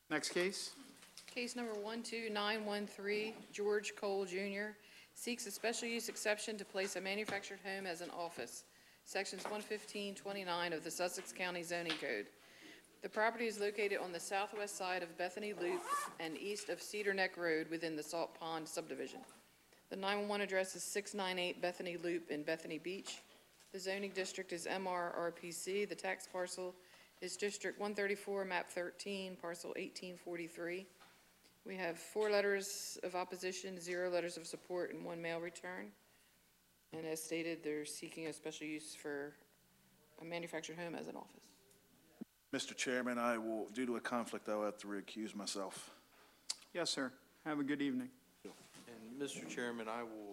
Next case. Case number 12913, George Cole Jr. seeks a special use exception to place a manufactured home as an office. Sections 11529 of the Sussex County Zoning Code. The property is located on the southwest side of Bethany Loop and east of Cedar Neck Road within the Salt Pond subdivision. The 911 address is 698 Bethany Loop in Bethany Beach. The zoning district is MRRPC. The tax parcel is District 134, map 13, parcel 1843. We have 4 letters of opposition, 0 letters of support, and 1 mail return. And as stated, they're seeking a special use for a manufactured home as an office. Mr. Chairman, due to a conflict, I will have to recuse myself. Yes, sir. Have a good evening. And Mr. Chairman,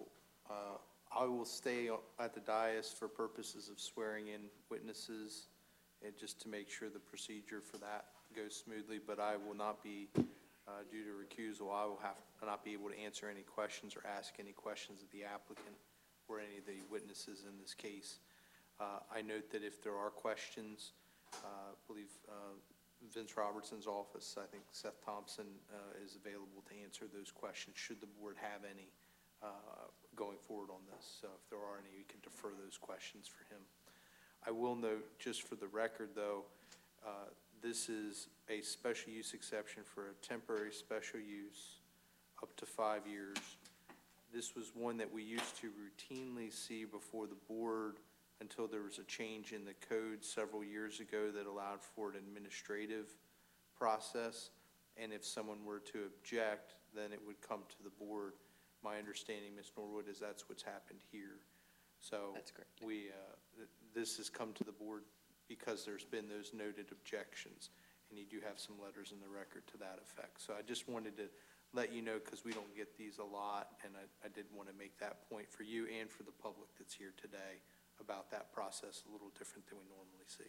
I will stay at the dais for purposes of swearing in witnesses and just to make sure the procedure for that goes smoothly, but I will not be, due to recusal, I will not be able to answer any questions or ask any questions of the applicant or any of the witnesses in this case. I note that if there are questions, I believe Vince Robertson's office, I think Seth Thompson is available to answer those questions should the board have any going forward on this. So if there are any, we can defer those questions for him. I will note, just for the record though, this is a special use exception for a temporary special use up to 5 years. This was one that we used to routinely see before the board until there was a change in the code several years ago that allowed for an administrative process. And if someone were to object, then it would come to the board. My understanding, Ms. Norwood, is that's what's happened here. So That's correct. This has come to the board because there's been those noted objections, and you do have some letters in the record to that effect. So I just wanted to let you know, because we don't get these a lot, and I did want to make that point for you and for the public that's here today about that process, a little different than we normally see.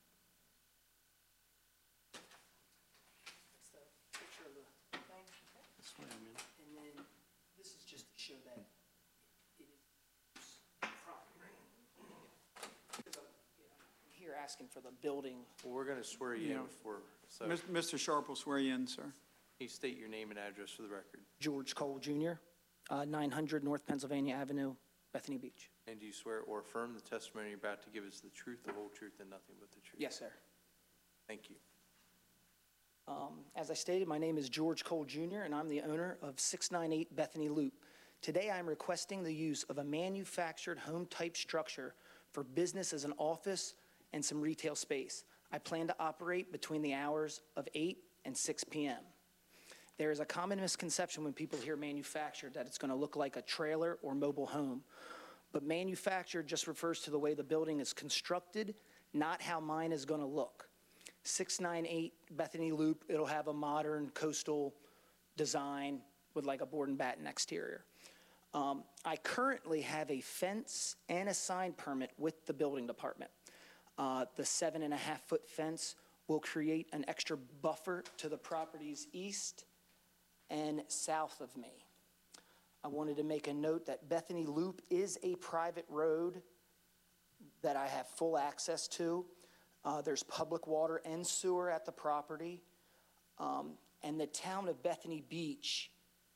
That's the picture of the thing. That's what I mean. And then this is just to show that it is property. Because I'm here asking for the building. Well, we're going to swear you in Yeah. before, so Mr. Sharp will swear you in, sir. you state your name and address for the record. George Cole Jr., 900 North Pennsylvania Avenue, Bethany Beach. And do you swear or affirm the testimony you're about to give is the truth, the whole truth, and nothing but the truth? Yes, sir. Thank you. As I stated, my name is George Cole Jr., and I'm the owner of 698 Bethany Loop. Today, I'm requesting the use of a manufactured home-type structure for business as an office and some retail space. I plan to operate between the hours of 8 and 6 p.m. There is a common misconception when people hear manufactured that it's going to look like a trailer or mobile home. But manufactured just refers to the way the building is constructed, not how mine is going to look. 698 Bethany Loop, it'll have a modern coastal design with like a board and batten exterior. I currently have a fence and a sign permit with the building department. The 7.5-foot fence will create an extra buffer to the properties east and south of me. I wanted to make a note that Bethany Loop is a private road that I have full access to. There's public water and sewer at the property. And the town of Bethany Beach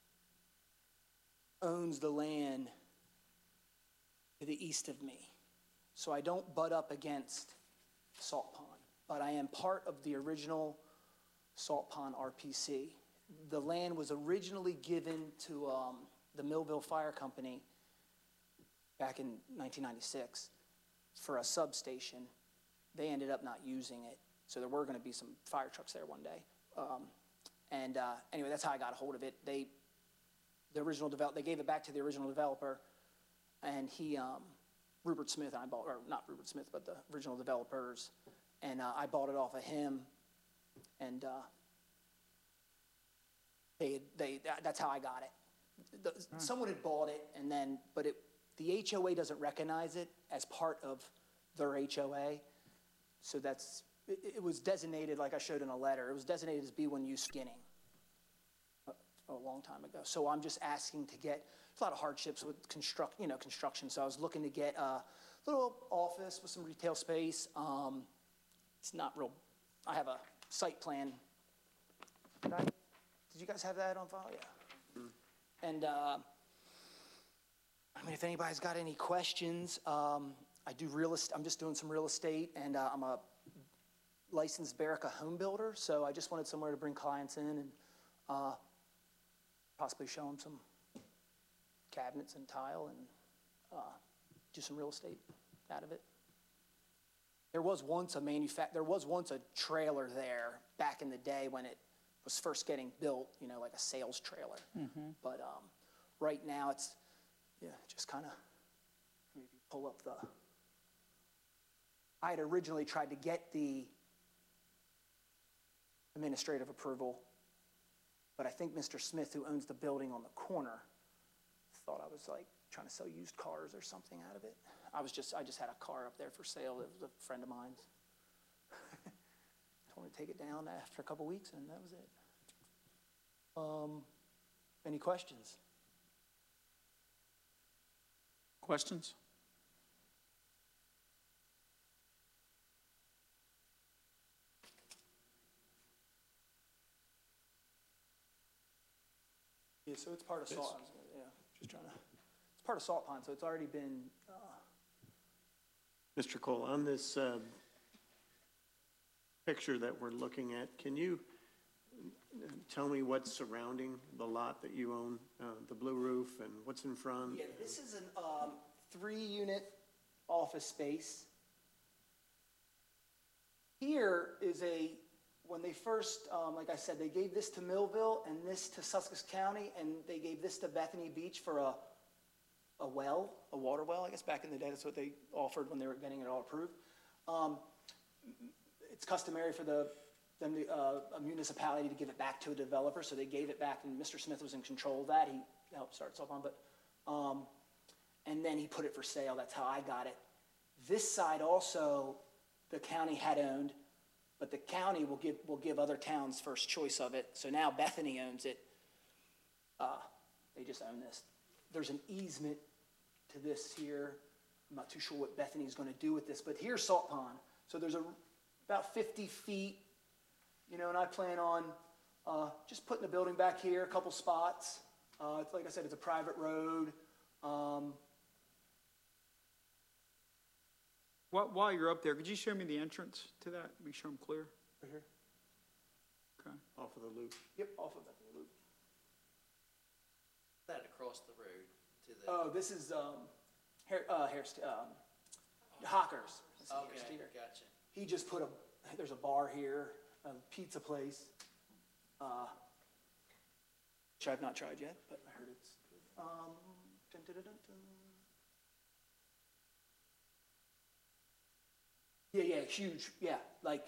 owns the land to the east of me. So I don't butt up against Salt Pond, but I am part of the original Salt Pond RPC. The land was originally given to the Millville Fire Company back in 1996 for a substation. They ended up not using it, so there were going to be some fire trucks there one day. Anyway, that's how I got a hold of it. They gave it back to the original developer, and he, Rupert Smith, and I bought, or not Rupert Smith, but the original developers, and I bought it off of him, and that's how I got it. Someone had bought it, and then, but the HOA doesn't recognize it as part of their HOA, so it was designated, like I showed in a letter, it was designated as B1 use skinning a long time ago. So I'm just asking to get, there's a lot of hardships with construction, so I was looking to get a little office with some retail space. It's not real, I have a site plan Did you guys have that on file? Yeah. And, I mean, if anybody's got any questions, I do real estate, I'm just doing some real estate, and I'm a licensed Berica home builder, so I just wanted somewhere to bring clients in and possibly show them some cabinets and tile and do some real estate out of it. There was once a trailer there back in the day when it was first getting built, you know, like a sales trailer. But right now it's, yeah, just kind of, maybe pull up the, I had originally tried to get the administrative approval, but I think Mr. Smith, who owns the building on the corner, thought I was like trying to sell used cars or something out of it. I just had a car up there for sale. It was a friend of mine's. Told me to take it down after a couple weeks, and that was it. Any questions? Questions? Yeah, so it's part of Salt, yeah, just trying to, it's part of Salt Pond, so it's already been, Mr. Cole, on this picture that we're looking at, can you tell me what's surrounding the lot that you own, the blue roof, and what's in front? yeah, this is an 3-unit office space. Here is when they first, like I said, they gave this to Millville and this to Sussex County, and they gave this to Bethany Beach for a water well, I guess back in the day, that's what they offered when they were getting it all approved. It's customary for a municipality to give it back to a developer, so they gave it back, and Mr. Smith was in control of that. He helped start Salt Pond, but, and then he put it for sale. That's how I got it. This side also, the county had owned, but the county will give other towns first choice of it. So now Bethany owns it. They just own this. There's an easement to this here. I'm not too sure what Bethany's going to do with this, but here's Salt Pond. So there's about 50 feet, you know, and I plan on just putting the building back here, a couple spots. It's, like I said, it's a private road. While you're up there, could you show me the entrance to that? Make sure I'm clear. Right here. Okay. Off of the loop. Yep, off of Bethany Loop. That across the road to the. Oh, this is Hawkers. This is Harris Okay, Teeter. gotcha. He just put there's a bar here, a pizza place, which I've not tried yet, but I heard it's good. Dun, dun, dun, dun, dun. Yeah, huge, yeah, like,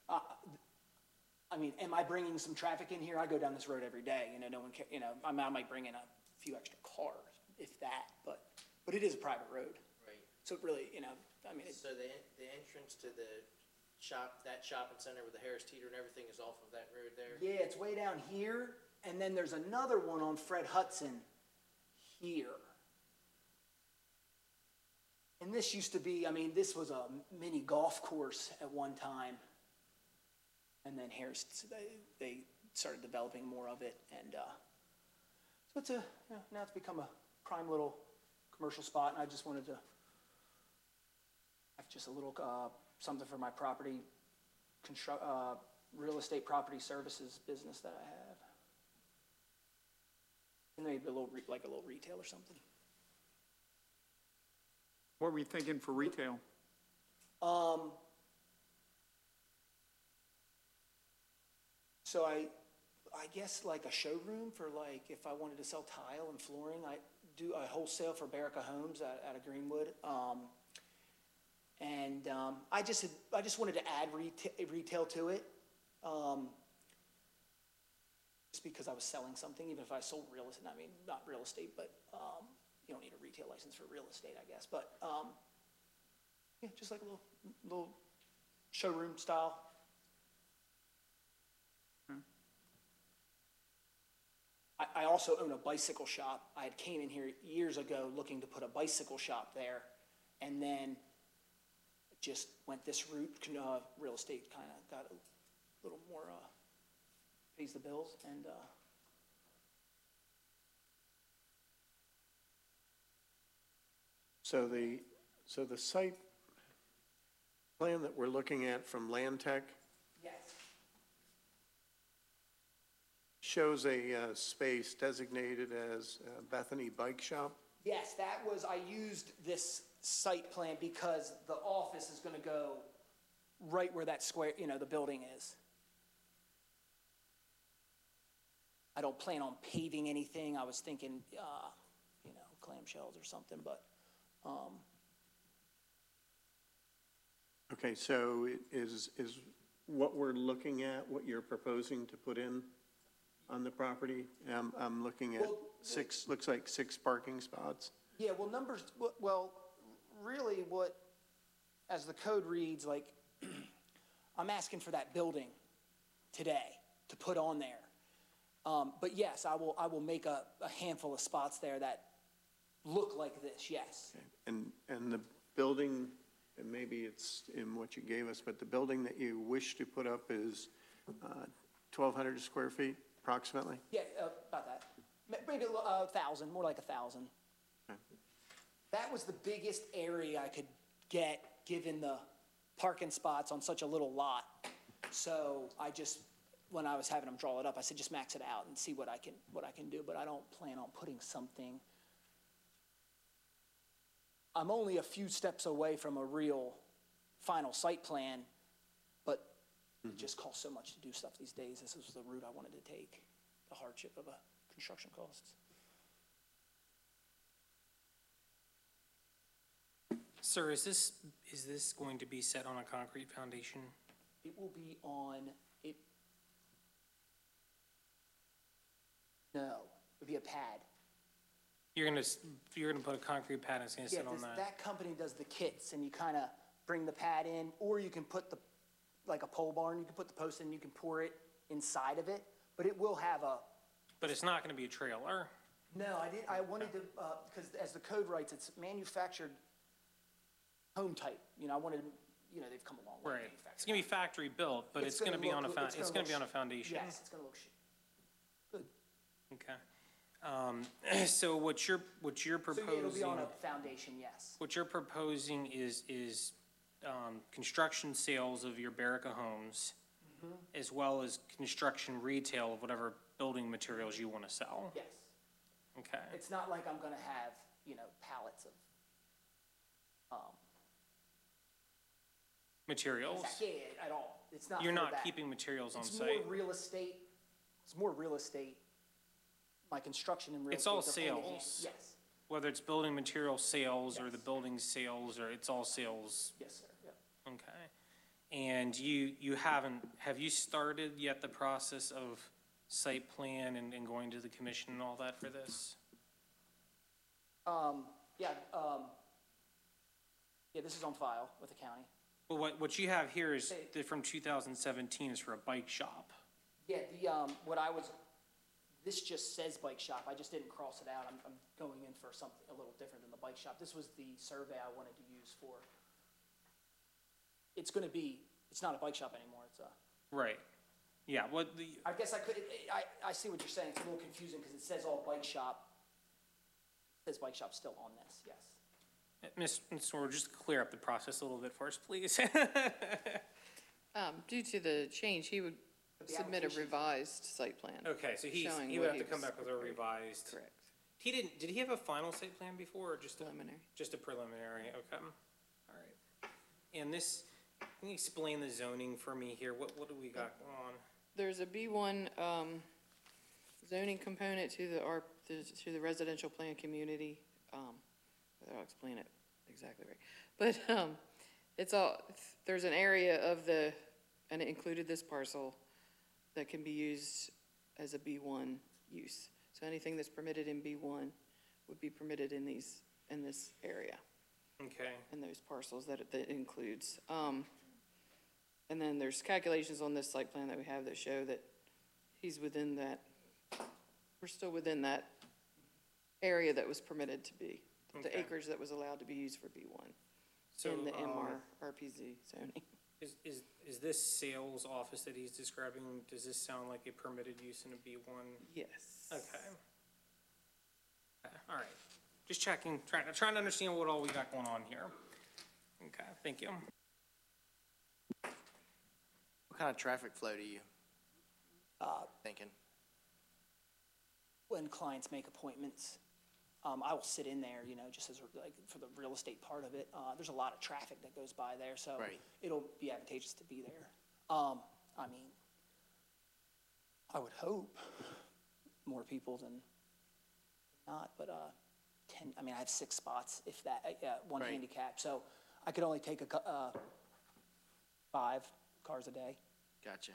I mean, am I bringing some traffic in here? I go down this road every day, you know, no one you know, I might bring in a few extra cars, if that, but it is a private road. Right. So it really, you know, I mean, So the entrance to the shop, that shopping center with the Harris Teeter and everything is off of that road there? yeah, it's way down here, and then there's another one on Fred Hudson here. And this used to be, I mean, this was a mini golf course at one time. And then Harris, they started developing more of it, and so it's now it's become a prime little commercial spot, and I just wanted to have just a little something for my property, real estate property services business that I have, and maybe a little retail or something. What were you thinking for retail? So I guess like a showroom for like if I wanted to sell tile and flooring. I do a wholesale for Berica Homes out of Greenwood. I just wanted to add retail to it. Just because I was selling something, even if I sold real estate, I mean, not real estate, but you don't need a retail license for real estate, I guess. But yeah, just like a little showroom style. I also own a bicycle shop. I had came in here years ago looking to put a bicycle shop there, and then just went this route. Real estate kind of got a little more pays the bills, and, So the site plan that we're looking at from Land Tech yes. shows a space designated as Bethany Bike Shop. Yes, that was, I used this site plan because the office is gonna go right where that square, the building is. I don't plan on paving anything. I was thinking, clamshells or something, but, Okay, so is what we're looking at, what you're proposing to put in on the property? I'm looking at Well, looks like 6 parking spots. yeah, well, numbers, well, really as the code reads, like, I'm asking for that building today to put on there. But yes, I will make a handful of spots there that look like this, yes. And the building, and maybe it's in what you gave us, but the building that you wish to put up is 1,200 square feet approximately? Yeah, about that. Maybe 1,000, more like 1,000. Okay. That was the biggest area I could get, given the parking spots on such a little lot. So when I was having them draw it up, I said, just max it out and see what I can do, but I don't plan on putting something. I'm only a few steps away from a real final site plan, but it just costs so much to do stuff these days. This was the route I wanted to take, the hardship of construction costs. Sir, is this going to be set on a concrete foundation? It will be on, no, it'll be a pad. You're gonna put a concrete pad and it's gonna Yeah, sit on that? that company does the kits, and you kind of bring the pad in, or you can put like a pole barn, you can put the post in, you can pour it inside of it, but it will have But it's not gonna be a trailer? no, I wanted to, because as the code writes, it's manufactured home type, I wanted, they've come a long way. Right. manufactured. It's gonna be factory built, but it's gonna be on a foundation? Yes, it's gonna look good. Okay. So what you're So yeah, it'll be proposing, on a foundation, yes. what you're proposing is construction sales of your Berica homes, as well as construction retail of whatever building materials you wanna sell? Yes. Okay. It's not like I'm gonna have, pallets of, Materials? yeah, at all. It's not You're for not that. keeping materials on It's site? more real estate. It's more real estate. My construction and real It's estate. all go hand in hand. sales. Yes, Whether it's building material sales or the Yes. building sales, or it's all sales? yes, sir, yep. Okay. And have you started yet the process of site plan and going to the commission and all that for this? Yeah, this is on file with the county. Well, what you have here is from 2017 is for a bike shop. Yeah, this just says bike shop. I just didn't cross it out. I'm going in for something a little different than the bike shop. This was the survey I wanted to use for. It's not a bike shop anymore. It's a. Right. Yeah, I guess I see what you're saying. It's a little confusing because it says all bike shop. It says bike shop still on this, yes. Ms. Sor, just clear up the process a little bit for us, please. Due to the change, he would the submit a application- revised site plan. Okay, so showing he would what have to come was back with a revised. Correct, Did he have a final site plan before, or just a? preliminary. Just a preliminary, okay. All right. And this, can you explain the zoning for me here? What do we got going on? There's a B1 zoning component to the residential plan community. I'll explain it exactly right. But there's an area and it included this parcel that can be used as a B1 use. So anything that's permitted in B1 would be permitted in this area, Okay, in those parcels that it includes. And then there's calculations on this site plan that we have that show that he's within that, we're still within that area that was permitted to be, the Okay. acreage that was allowed to be used for B1 so, in the MR RPZ zoning. Is this sales office that he's describing, does this sound like a permitted use in a B1? Yes. Okay. Okay, all right. Just checking, trying to understand what all we got going on here. Okay, thank you. What kind of traffic flow do you thinking? When clients make appointments, I will sit in there, just as, like, for the real estate part of it. There's a lot of traffic that goes by there, so Right. it'll be advantageous to be there. I mean, I would hope more people than not, but, I have 6 spots, if that, one Right. handicap, so I could only take 5 cars a day. Gotcha.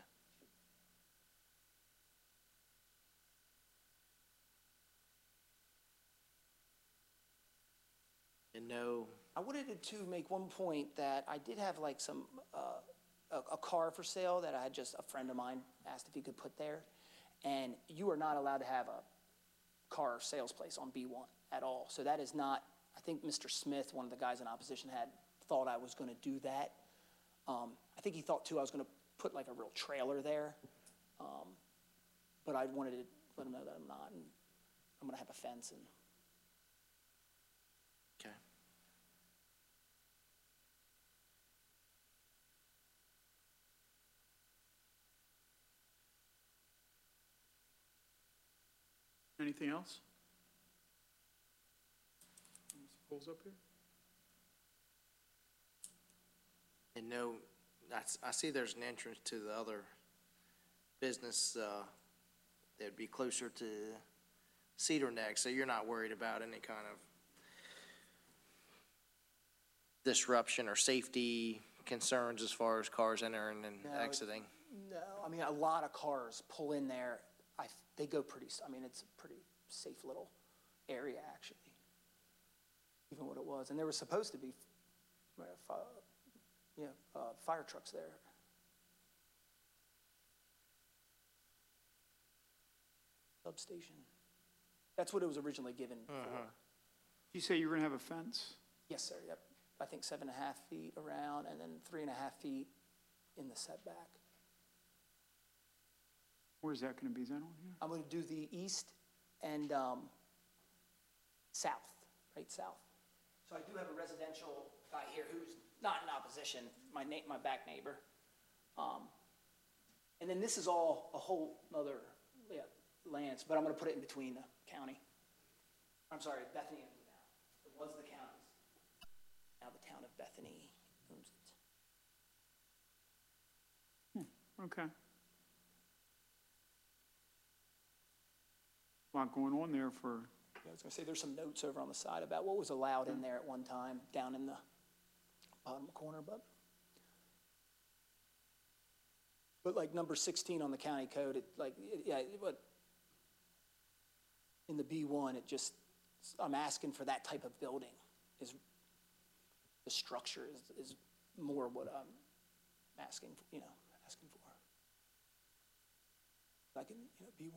And no, I wanted to make one point that I did have like some, a car for sale that I had just, a friend of mine asked if he could put there. And you are not allowed to have a car sales place on B1 at all. So that is not, I think Mr. Smith, one of the guys in opposition, had thought I was gonna do that. I think he thought too I was gonna put like a real trailer there. But I wanted to let him know that I'm not, and I'm gonna have a fence and. okay. Anything else? Pulls up here? And no, I see there's an entrance to the other business, that'd be closer to Cedar Neck, so you're not worried about any kind of disruption or safety concerns as far as cars entering and No, exiting? No, I mean, a lot of cars pull in there. They go pretty, it's a pretty safe little area, actually. Even what it was. And there was supposed to be, fire trucks there. Substation. That's what it was originally given for. You say you were gonna have a fence? Yes, sir, yep. I think 7.5 feet around and then 3.5 feet in the setback. Where's that gonna be? Is that on here? I'm gonna do the east and, south, right south. So I do have a residential guy here who's not in opposition, my back neighbor. And then this is all a whole other, lands, but I'm gonna put it in between the county. I'm sorry, Bethany owns it now. It was the county's. Now the town of Bethany owns it. Okay. Lot going on there for, I was gonna say, there's some notes over on the side about what was allowed in there at one time, down in the bottom corner, but like number 16 on the county code, but in the B1, I'm asking for that type of building, the structure is more what I'm asking for. Like in, B1.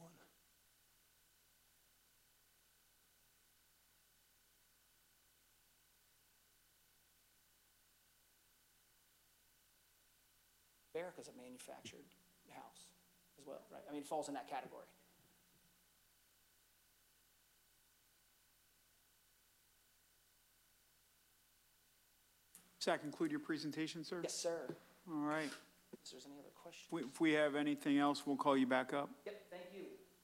Barrica's a manufactured house as well, right? I mean, it falls in that category. does that conclude your presentation, sir? Yes, sir. All right. If there's any other questions? If we have anything else, we'll call you back up. Yep, thank you.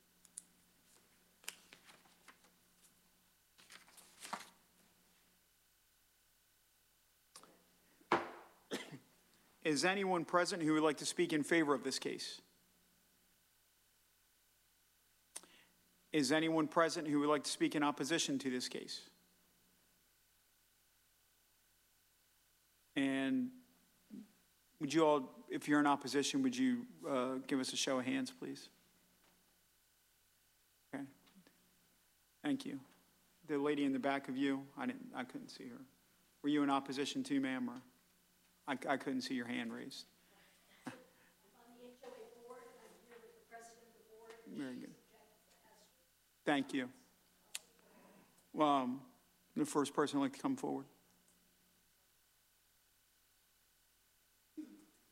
Is anyone present who would like to speak in favor of this case? Is anyone present who would like to speak in opposition to this case? And would you all, if you're in opposition, would you give us a show of hands, please? Okay. Thank you. The lady in the back of you, I couldn't see her. Were you in opposition too, ma'am, or? I couldn't see your hand raised. I'm on the HOA board, and I'm here with the president of the board. Very good. Thank you. The first person would like to come forward.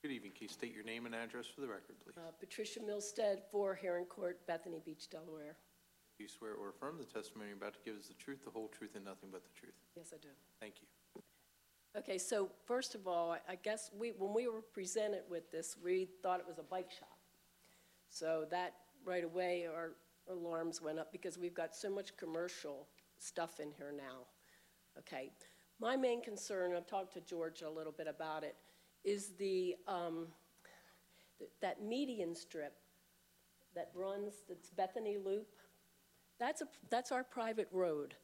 Good evening. Can you state your name and address for the record, please? Patricia Milstead, 4 Heron Court, Bethany Beach, Delaware. Do you swear or affirm the testimony you're about to give is the truth, the whole truth, and nothing but the truth? Yes, I do. Thank you. Okay, so first of all, I guess when we were presented with this, we thought it was a bike shop. So that right away, our alarms went up because we've got so much commercial stuff in here now. Okay, my main concern, I've talked to George a little bit about it, is that median strip that runs, that's Bethany Loop. That's our private road.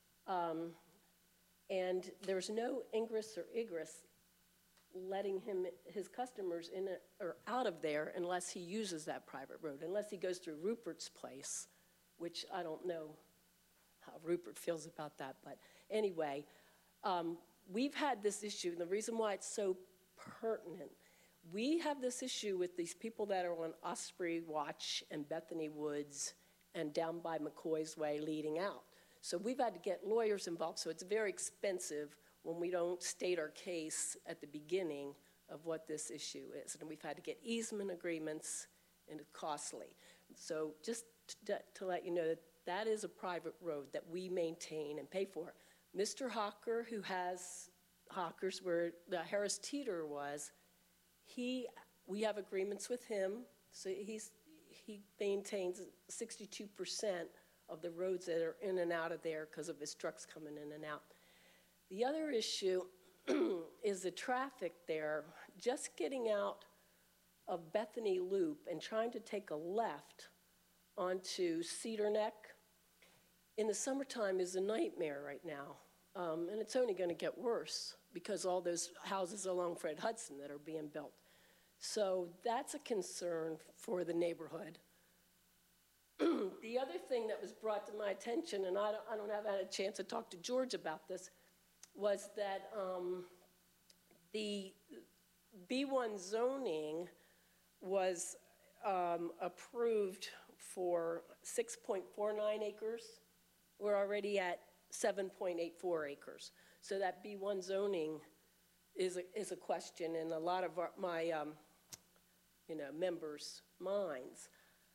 And there's no ingress or egress letting his customers in or out of there unless he uses that private road, unless he goes through Rupert's place, which I don't know how Rupert feels about that, but anyway, we've had this issue, and the reason why it's so pertinent, we have this issue with these people that are on Osprey Watch and Bethany Woods and down by McCoy's Way leading out. So we've had to get lawyers involved, so it's very expensive when we don't state our case at the beginning of what this issue is. And we've had to get easement agreements, and it's costly. So just to let you know that that is a private road that we maintain and pay for. Mr. Hawker, who has Hawkers where the Harris Teeter was, we have agreements with him, so he maintains 62% of the roads that are in and out of there because of his trucks coming in and out. The other issue is the traffic there. Just getting out of Bethany Loop and trying to take a left onto Cedar Neck in the summertime is a nightmare right now. And it's only going to get worse because all those houses along Fred Hudson that are being built. So that's a concern for the neighborhood. The other thing that was brought to my attention, and I don't have had a chance to talk to George about this, was that the B1 zoning was approved for 6.49 acres. We're already at 7.84 acres. So that B1 zoning is a question in a lot of my members' minds.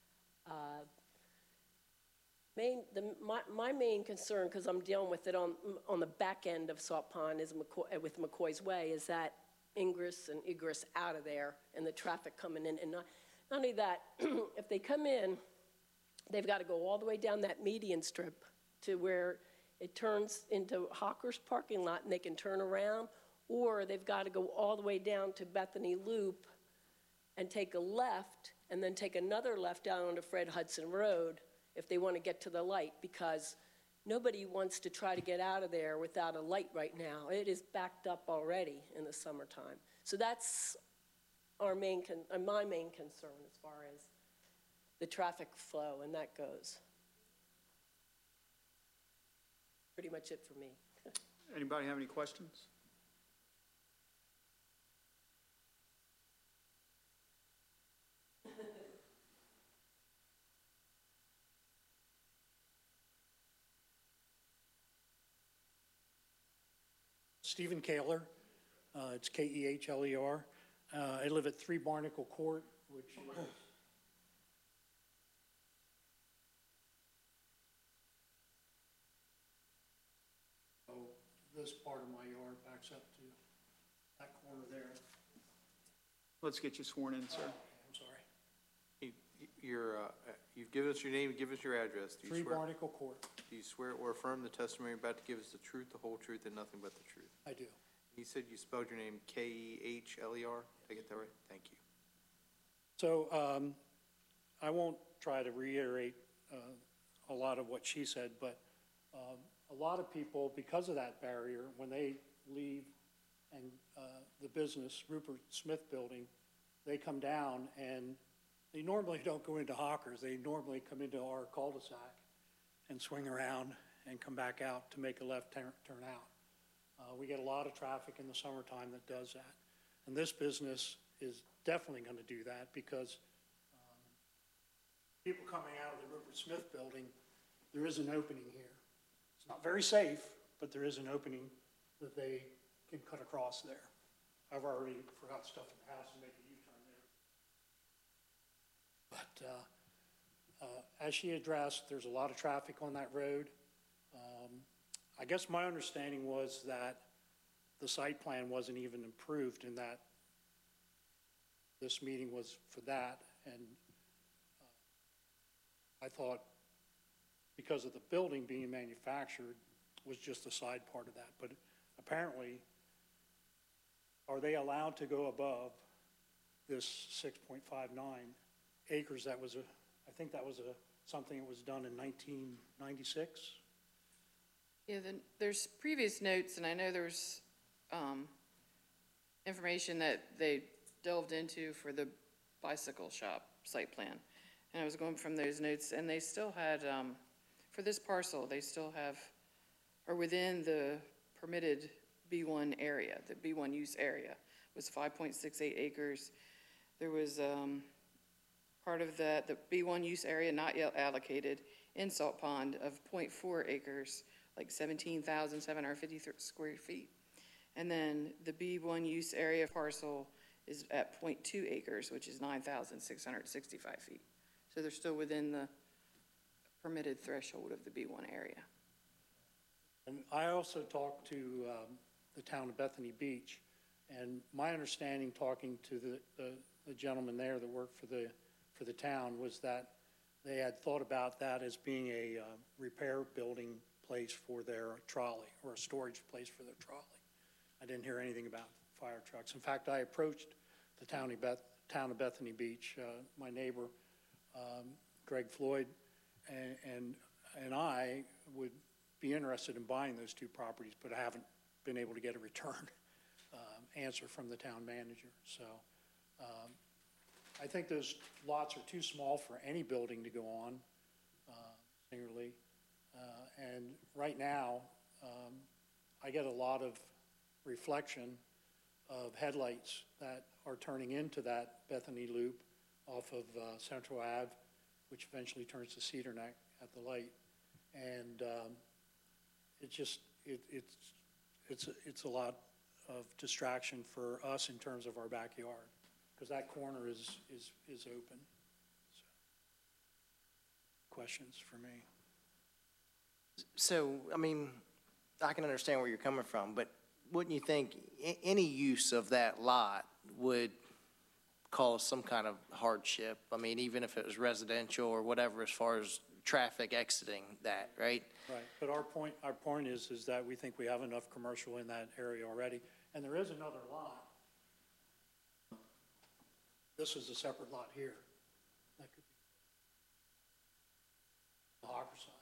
My main concern, because I'm dealing with it on the back end of Salt Pond is with McCoy's Way, is that ingress and egress out of there and the traffic coming in. And not only that, if they come in, they've got to go all the way down that median strip to where it turns into Hawker's parking lot and they can turn around, or they've got to go all the way down to Bethany Loop and take a left and then take another left down onto Fred Hudson Road if they want to get to the light, because nobody wants to try to get out of there without a light right now. It is backed up already in the summertime. So that's my main concern as far as the traffic flow, and that goes. Pretty much it for me. Anybody have any questions? Stephen Kahler, it's K-E-H-L-E-R. I live at 3 Barnacle Court, which is this part of my yard backs up to that corner there. Let's get you sworn in, sir. I'm sorry. You've given us your name, give us your address. Do you 3 swear? Barnacle Court. Do you swear or affirm the testimony you're about to give is the truth, the whole truth, and nothing but the truth? I do. You said you spelled your name K-E-H-L-E-R? Did I get that right? Thank you. So I won't try to reiterate a lot of what she said, but a lot of people, because of that barrier, when they leave and the business, Rupert Smith Building, they come down and they normally don't go into Hawkers. They normally come into our cul-de-sac and swing around and come back out to make a left turn out. We get a lot of traffic in the summertime that does that. And this business is definitely going to do that because people coming out of the Rupert Smith Building, there is an opening here. It's not very safe, but there is an opening that they can cut across there. I've already forgot stuff in the house and make a U-turn there. But as she addressed, there's a lot of traffic on that road. I guess my understanding was that the site plan wasn't even approved and that this meeting was for that. And I thought because of the building being manufactured was just a side part of that. But apparently, are they allowed to go above this 6.59 acres? That was I think that was something that was done in 1996. Yeah, then there's previous notes, and I know there's information that they delved into for the bicycle shop site plan. And I was going from those notes, and they still had, for this parcel, they still have, or within the permitted B1 area, the B1 use area was 5.68 acres. There was part of the B1 use area not yet allocated in Salt Pond of 0.4 acres, like 17,750 square feet. And then the B1 use area parcel is at 0.2 acres, which is 9,665 feet. So they're still within the permitted threshold of the B1 area. And I also talked to the town of Bethany Beach, and my understanding, talking to the gentleman there that worked for the town, was that they had thought about that as being a repair building place for their trolley, or a storage place for their trolley. I didn't hear anything about fire trucks. In fact, I approached the town of Bethany Beach, my neighbor, Greg Floyd, and I would be interested in buying those two properties, but I haven't been able to get a return answer from the town manager. So I think those lots are too small for any building to go on singularly. And right now, I get a lot of reflection of headlights that are turning into that Bethany Loop off of Central Ave, which eventually turns to Cedar Neck at the light. And it's a lot of distraction for us in terms of our backyard, because that corner is open. So, questions for me? So, I mean, I can understand where you're coming from, but wouldn't you think any use of that lot would cause some kind of hardship? I mean, even if it was residential or whatever, as far as traffic exiting that, right? Right, but our point is that we think we have enough commercial in that area already, and there is another lot. This is a separate lot here. That could be the Hawker side.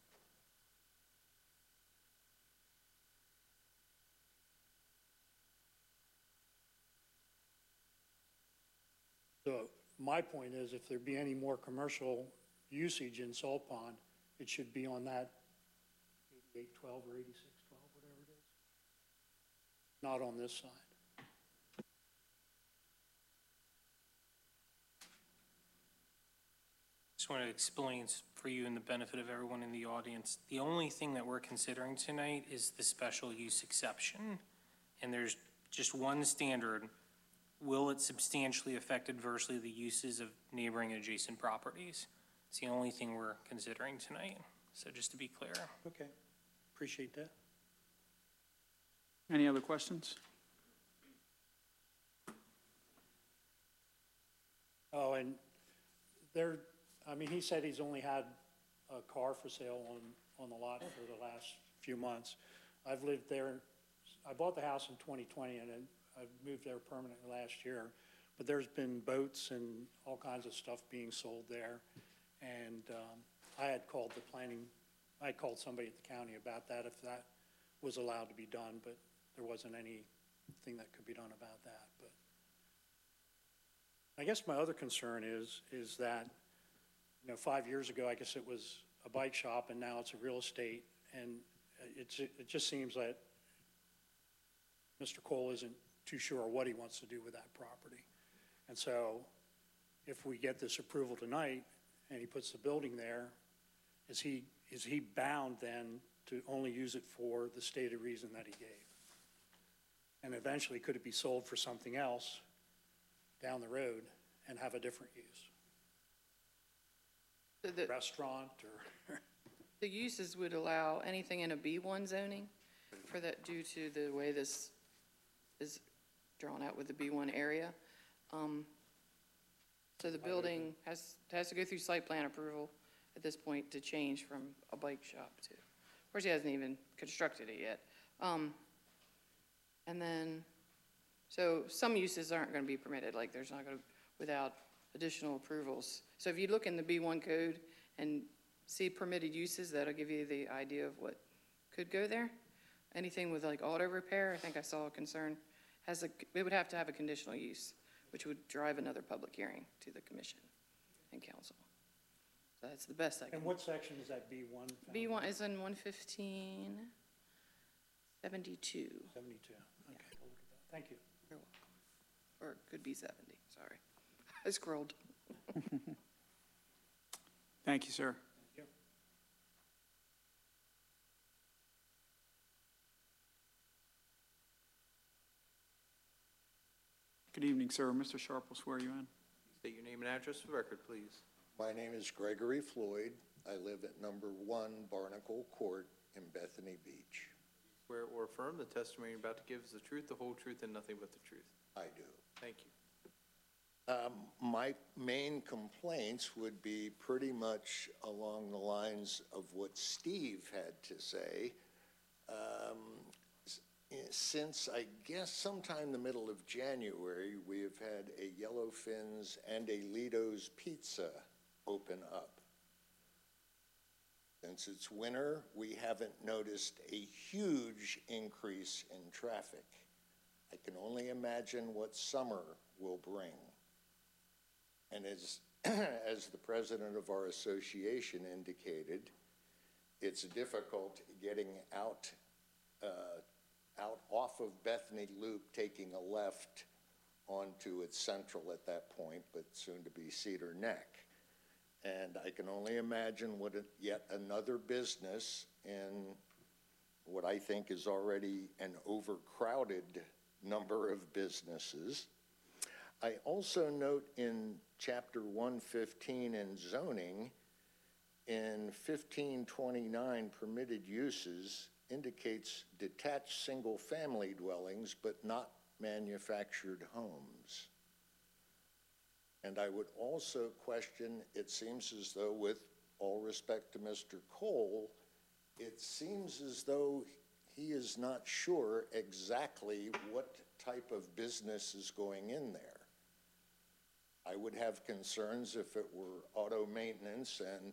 So my point is, if there be any more commercial usage in Salt Pond, it should be on that 8812 or 8612, whatever it is, not on this side. Just want to explain for you and the benefit of everyone in the audience. The only thing that we're considering tonight is the special use exception. And there's just one standard. Will it substantially affect adversely the uses of neighboring adjacent properties? It's the only thing we're considering tonight. So just to be clear. Okay, appreciate that. Any other questions? Oh, and he said he's only had a car for sale on the lot for the last few months. I've lived there. I bought the house in 2020, and I've moved there permanently last year. But there's been boats and all kinds of stuff being sold there. And I had called somebody at the county about that, if that was allowed to be done, but there wasn't anything that could be done about that. But I guess my other concern is that, 5 years ago, I guess it was a bike shop, and now it's a real estate, and it just seems that Mr. Cole isn't too sure what he wants to do with that property. And so if we get this approval tonight and he puts the building there, is he bound then to only use it for the stated reason that he gave? And eventually, could it be sold for something else down the road and have a different use? So the, Restaurant or, the uses would allow anything in a B1 zoning for that, due to the way this is drawn out with the B1 area. So the building has to go through site plan approval at this point to change from a bike shop to, of course, he hasn't even constructed it yet. And then, so some uses aren't gonna be permitted, like there's not gonna, without additional approvals. So if you look in the B1 code and see permitted uses, that'll give you the idea of what could go there. Anything with like auto repair, I think I saw a concern, it would have to have a conditional use, which would drive another public hearing to the commission and council. So that's the best I can. and what section is that B1? found? B1 is in 11572. 72, okay, we'll look at that. Thank you. You're welcome. Or it could be 70, sorry. I scrolled. Thank you, sir. Thank you. Good evening, sir. Mr. Sharp will swear you in. State your name and address for the record, please. My name is Gregory Floyd. I live at number 1 Barnacle Court in Bethany Beach. Swear or affirm the testimony you're about to give is the truth, the whole truth, and nothing but the truth. I do. Thank you. My main complaints would be pretty much along the lines of what Steve had to say. Since, I guess, sometime in the middle of January, we have had a Yellowfins and a Lido's Pizza open up. Since it's winter, we haven't noticed a huge increase in traffic. I can only imagine what summer will bring. And as the president of our association indicated, it's difficult getting out off of Bethany Loop, taking a left onto its central at that point, but soon to be Cedar Neck. And I can only imagine what yet another business in what I think is already an overcrowded number of businesses. I also note in Chapter 115 in zoning, in 1529 permitted uses indicates detached single-family dwellings, but not manufactured homes. And I would also question, it seems as though, with all respect to Mr. Cole, it seems as though he is not sure exactly what type of business is going in there. I would have concerns if it were auto maintenance, and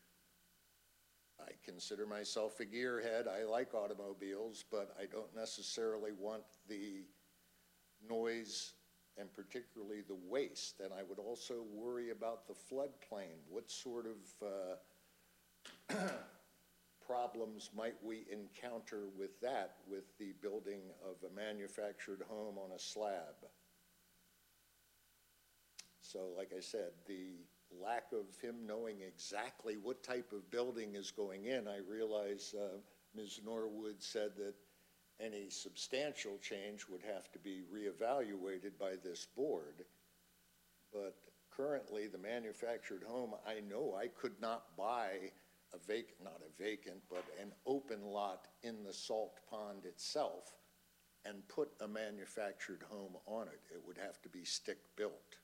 I consider myself a gearhead. I like automobiles, but I don't necessarily want the noise and particularly the waste. And I would also worry about the floodplain. What sort of problems might we encounter with that, with the building of a manufactured home on a slab? So like I said, the lack of him knowing exactly what type of building is going in, I realize Ms. Norwood said that any substantial change would have to be reevaluated by this board. But currently, the manufactured home, I know I could not buy a vacant, not a vacant, but an open lot in the salt pond itself and put a manufactured home on it. It would have to be stick-built.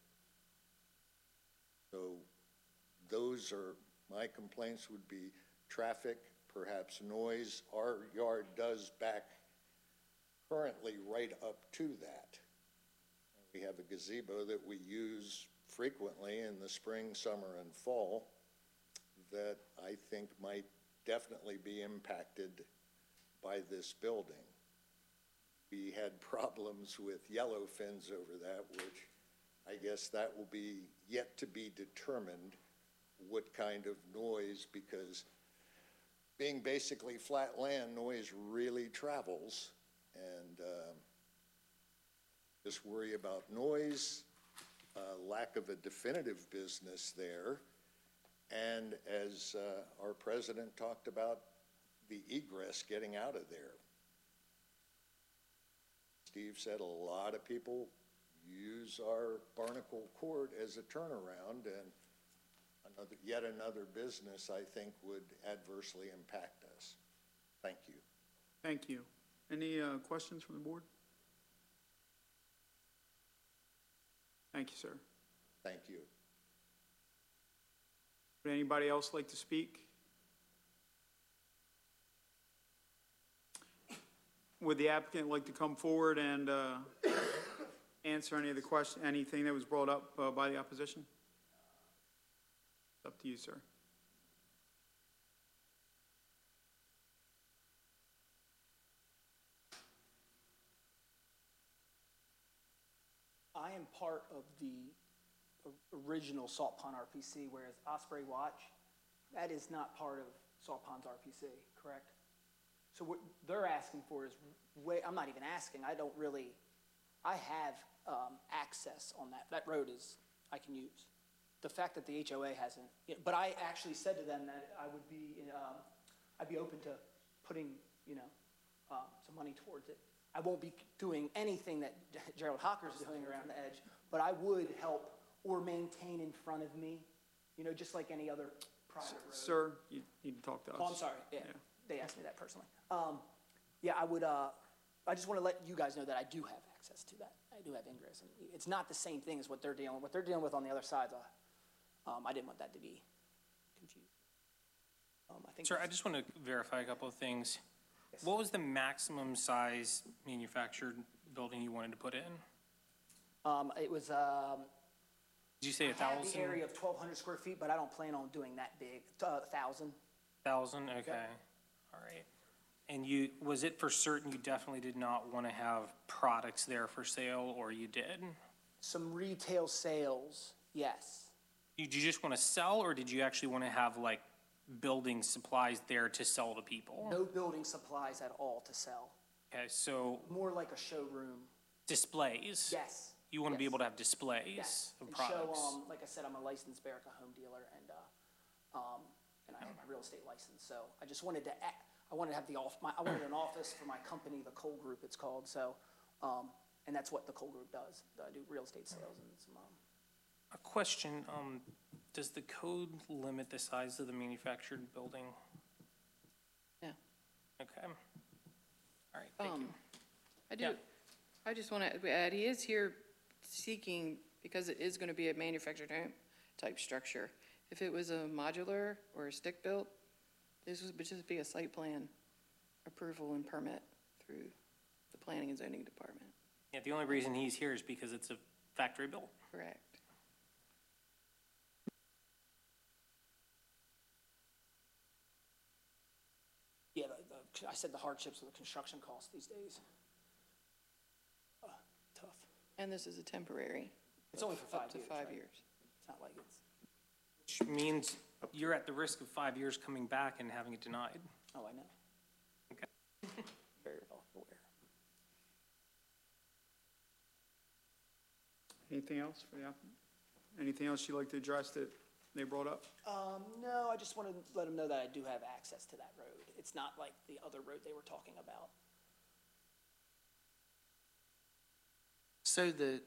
So those are, my complaints would be traffic, perhaps noise. Our yard does back currently right up to that. We have a gazebo that we use frequently in the spring, summer, and fall that I think might definitely be impacted by this building. We had problems with Yellowfins over that, which I guess that will be yet to be determined what kind of noise, because being basically flat land, noise really travels. And just worry about noise, lack of a definitive business there, and as our president talked about, the egress getting out of there. Steve said, a lot of people use our Barnacle Court as a turnaround, and yet another business, I think, would adversely impact us. Thank you. Thank you. Any questions from the board? Thank you, sir. Thank you. Would anybody else like to speak? Would the applicant like to come forward and answer any of the anything that was brought up by the opposition? It's up to you, sir. I am part of the original Salt Pond RPC, whereas Osprey Watch, that is not part of Salt Pond's RPC, correct? So what they're asking for is I'm not even asking, I have access on that. That road I can use. The fact that the HOA hasn't, but I actually said to them that I'd be open to putting, some money towards it. I won't be doing anything that Gerald Hocker's doing around the edge, but I would help or maintain in front of me, just like any other private road. Sir, you need to talk to us. Oh, I'm sorry, yeah, they asked me that personally. Yeah, I would, I just want to let you guys know that I do have access to that. I do have ingress, and it's not the same thing as what they're dealing with. What they're dealing with on the other side, I didn't want that to be confused. I think. Sir, I just want to verify a couple of things. Yes. What was the maximum size manufactured building you wanted to put in? It was, Did you say I have 1,000? the area of 1,200 square feet, but I don't plan on doing that big. 1,000. 1,000, okay. All right. And was it for certain you definitely did not want to have products there for sale, or you did? Some retail sales, yes. Did you just want to sell, or did you actually want to have like building supplies there to sell to people? No building supplies at all to sell. Okay, so More like a showroom. displays? Yes. You want to be Yes. able to have displays Yes. of And products? show, like I said, I'm a licensed Berica home dealer, and I have my real estate license. So I just wanted to, I wanted to have I wanted an office for my company, the Cole Group it's called. So, and that's what the Cole Group does. I do real estate sales and some. A question, does the code limit the size of the manufactured building? Yeah. Okay. All right, thank you. I do, Yeah. I just want to add, he is here seeking, because it is going to be a manufactured home type structure. If it was a modular or a stick-built, this would just be a site plan approval and permit through the Planning and Zoning Department. Yeah, the only reason he's here is because it's a factory built. Correct. Yeah, I said the hardships of the construction costs these days. Tough. And this is a temporary. It's only for 5 Up to years. 5 right? years. It's not like it's, Which means you're at the risk of 5 years coming back and having it denied. oh, I know. Okay. Very well aware. Anything else for the applicant? Anything else you'd like to address that they brought up? No, I just want to let them know that I do have access to that road. It's not like the other road they were talking about. So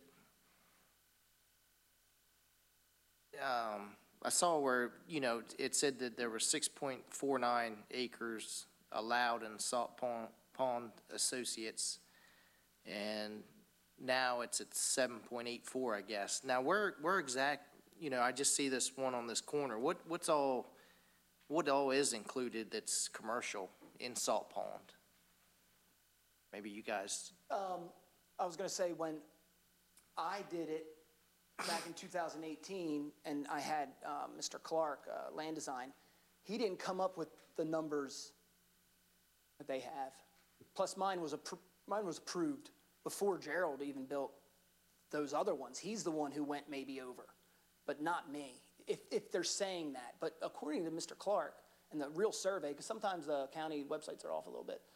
I saw where, it said that there were 6.49 acres allowed in Salt Pond Associates, and now it's at 7.84, I guess. Now, where I just see this one on this corner. What all is included that's commercial in Salt Pond? Maybe you guys. I was going to say, when I did it back in 2018, and I had Mr. Clark, Land Design, he didn't come up with the numbers that they have. Plus, mine was approved before Gerald even built those other ones. He's the one who went maybe over, but not me, if they're saying that. But according to Mr. Clark and the real survey, because sometimes the county websites are off a little bit,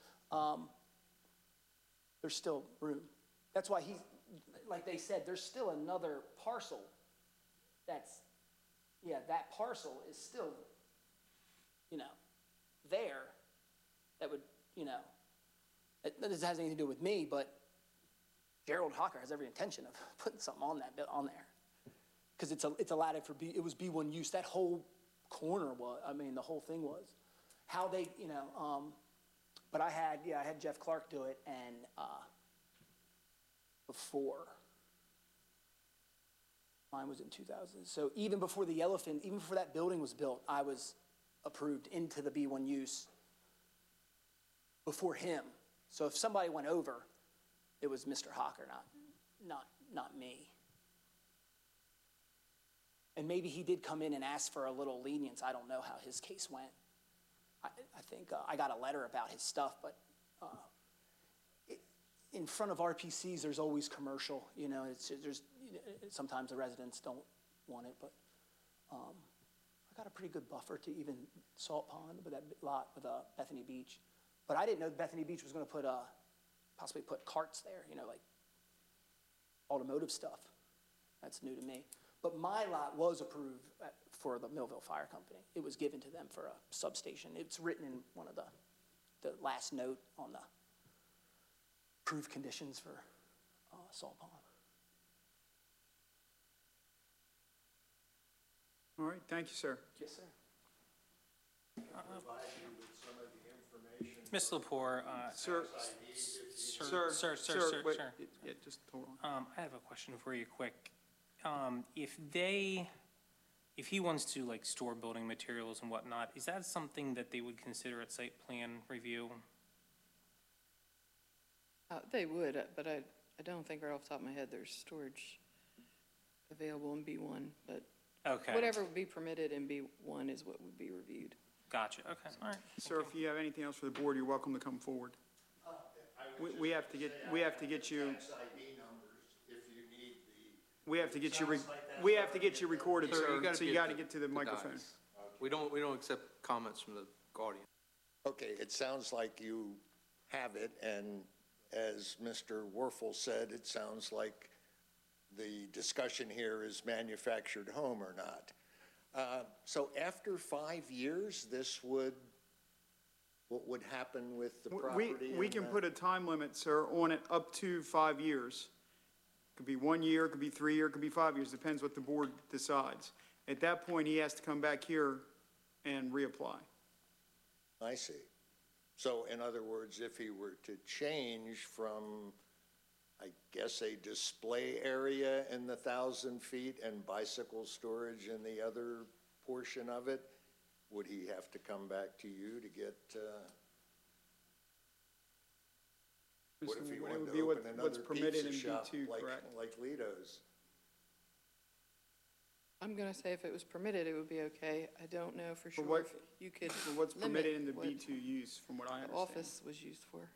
there's still room. That's why like they said, there's still another parcel that parcel is still, there, that would, it has anything to do with me, but Gerald Hawker has every intention of putting something on there. Because it's allowed for it was B1 use. That whole corner was, I mean, the whole thing was. How they, but I had Jeff Clark do it, and before, mine was in 2000. So even before the Yellowfin, even before that building was built, I was approved into the B1 use before him. So if somebody went over, it was Mr. Hawker, not me. And maybe he did come in and ask for a little lenience. I don't know how his case went. I think I got a letter about his stuff, but in front of RPCs, there's always commercial. Sometimes the residents don't want it, but I got a pretty good buffer to even Salt Pond with that lot with Bethany Beach. But I didn't know Bethany Beach was going to possibly put carts there, like automotive stuff. That's new to me. But my lot was approved for the Millville Fire Company. It was given to them for a substation. It's written in one of the last note on the approved conditions for Salt Pond. All right, thank you, sir. Yes, sir. Ms. Lepore, Sir, wait, yeah, just hold on. I have a question for you quick. If he wants to like store building materials and whatnot, is that something that they would consider at site plan review? They would, but I don't think right off the top of my head there's storage available in B1, but Okay. whatever would be permitted in B1 is what would be reviewed. Gotcha, okay, all right. Sir, if you have anything else for the board, you're welcome to come forward. We have to get you, we have to get you recorded, Sir, you sir, gotta so be you at gotta get to the microphone. dais. We don't accept comments from the audience. Okay, it sounds like you have it, and as Mr. Werfel said, it sounds like the discussion here is manufactured home or not. So after 5 years, what would happen with the property? We can put a time limit, sir, on it up to 5 years. Could be 1 year, could be 3 years, could be 5 years, depends what the board decides. At that point, he has to come back here and reapply. I see. So in other words, if he were to change from, I guess, a display area in the 1,000 feet and bicycle storage in the other portion of it, would he have to come back to you to get, what if he It wanted would to be open what's another permitted pizza in shop B2, like correct? Lido's? I'm gonna say if it was permitted, it would be okay. I don't know for sure what- if you could For what's limit permitted in the what B2 use, from what I the understand. office was used for.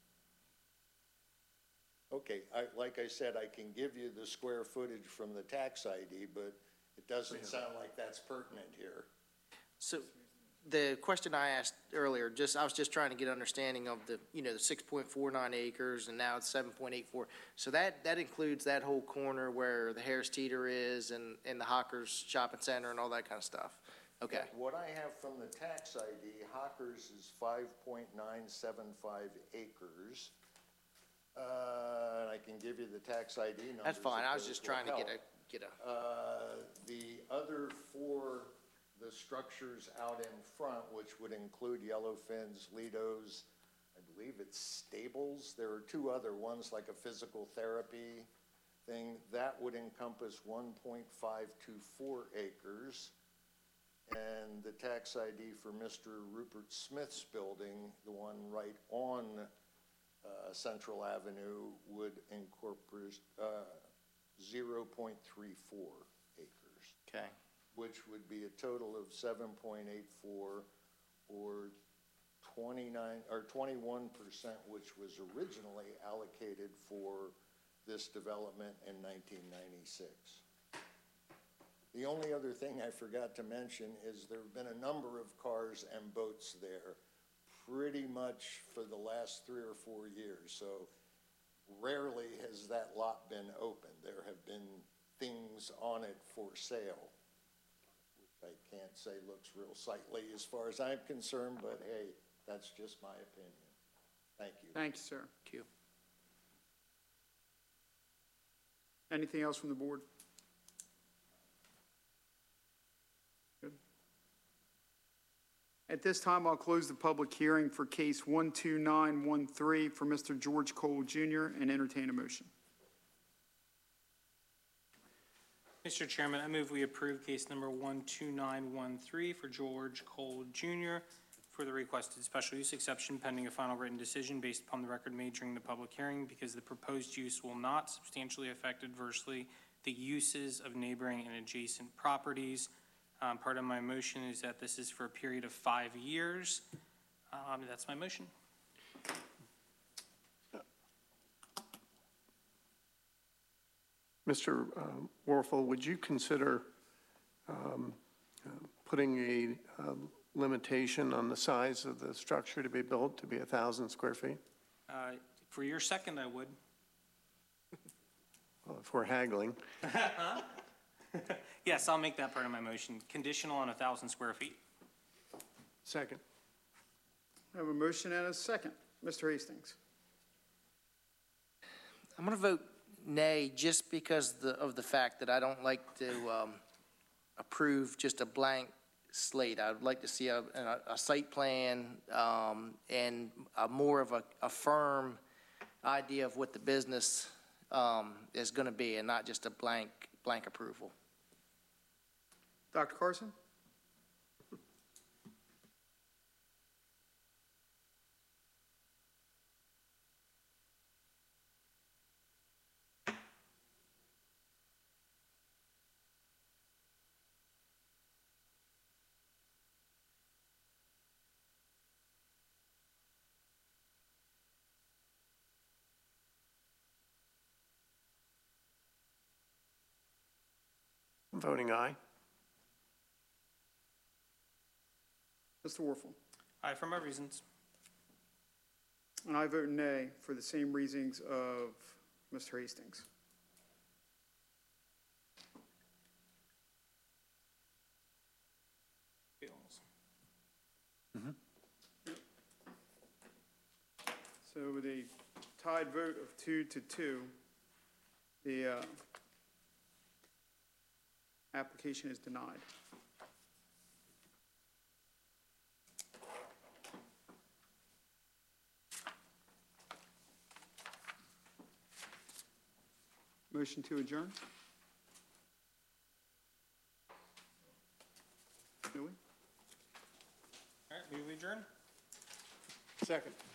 Okay, like I said, I can give you the square footage from the tax ID, but it doesn't sound like that's pertinent here. So the question I asked earlier, I was just trying to get understanding of the 6.49 acres, and now it's 7.84. So that includes that whole corner where the Harris Teeter is and the Hawkers Shopping Center and all that kind of stuff. Okay. What I have from the tax ID, Hawkers is 5.975 acres. And I can give you the tax ID numbers. That's fine. if I was those just will trying to help. get a. The other four, the structures out in front, which would include Yellowfin's, Lido's, I believe it's Stables. There are two other ones, like a physical therapy thing. That would encompass 1.524 acres. And the tax ID for Mr. Rupert Smith's building, the one right on Central Avenue, would incorporate 0.34 acres. Okay. Which would be a total of 7.84, or 21%, which was originally allocated for this development in 1996. The only other thing I forgot to mention is there have been a number of cars and boats there pretty much for the last 3 or 4 years. So rarely has that lot been open. There have been things on it for sale, which I can't say looks real sightly as far as I'm concerned, but hey, that's just my opinion. Thank you. Thank you, sir. Thank you. Anything else from the board? Good. At this time, I'll close the public hearing for case 12913 for Mr. George Cole Jr. and entertain a motion. Mr. Chairman, I move we approve case number 12913 for George Cole Jr. for the requested special use exception pending a final written decision based upon the record made during the public hearing because the proposed use will not substantially affect adversely the uses of neighboring and adjacent properties. Part of my motion is that this is for a period of 5 years. That's my motion. Mr. Warfel, would you consider putting a limitation on the size of the structure to be built to be 1,000 square feet? For your second, I would. Well, if we're haggling. Yes, I'll make that part of my motion, conditional on 1,000 square feet. Second. I have a motion and a second. Mr. Hastings. I'm going to vote nay just because of the fact that I don't like to approve just a blank slate. I would like to see a site plan and more of a firm idea of what the business is going to be and not just a blank approval. Dr. Carson? I'm voting aye. Mr. Warfel? Aye, for my reasons. And I vote nay for the same reasons of Mr. Hastings. So with a tied vote of 2-2, the application is denied. Motion to adjourn? Do we? All right, we adjourn. Second.